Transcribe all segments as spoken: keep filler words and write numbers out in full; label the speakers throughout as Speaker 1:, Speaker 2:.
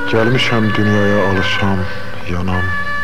Speaker 1: Gəlmişəm dünyaya alışam, yanam.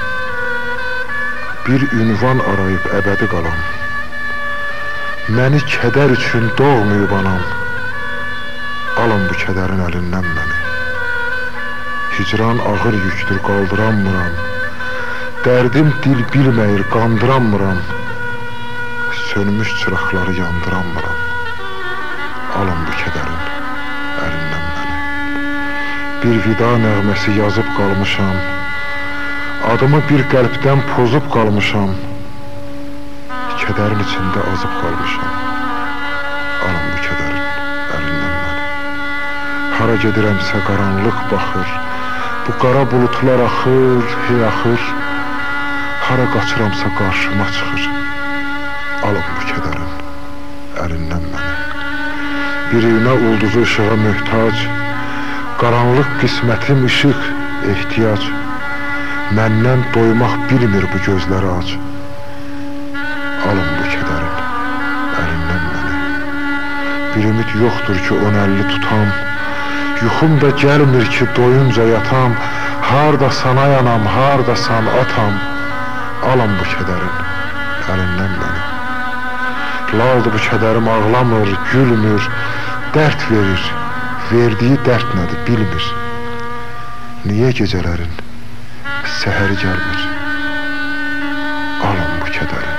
Speaker 1: Bir ünvan arayıb əbədi qalam. Məni kədər üçün doğmayıb anam. Alın bu kədərin əlindən məni. Hicran ağır yüktür, qaldıranmıram. Dərdim dil bilməyir, qandıranmıram. Sönmüş çıraqları yandıranmıram. Alın bu kədərin əlindən məni. Bir vida nəğməsi yazıb qalmışam. Adımı bir qəlbdən pozub qalmışam. Kədərin içində azıb qalmışam. Alın bu kədərin əlindən məni. Hara gedirəmsə qaranlıq baxır. Bu qara bulutlar axır, hey axır. Hara qaçıramsa qarşıma çıxır. Alın bu kədərin əlindən məni. Birinə ulduzu ışığa möhtac. Qaranlıq qismətim işıq, ehtiyac. Məndən doymaq bilmir bu gözləri ac. Alın bu kədərin əlindən məni. Bir ümid yoxdur ki on əlli tutam. Yuxum da gəlmir ki doyunca yatam. Hardasan ayanam, hardasan atam. Alın bu kədərin əlindən məni. Laldır bu kədərim, ağlamır, gülmür, dərd verir. Verdiyi dərd nədir bilmir. Niyə gecələrin səhəri gəlmir? Alın bu kədəri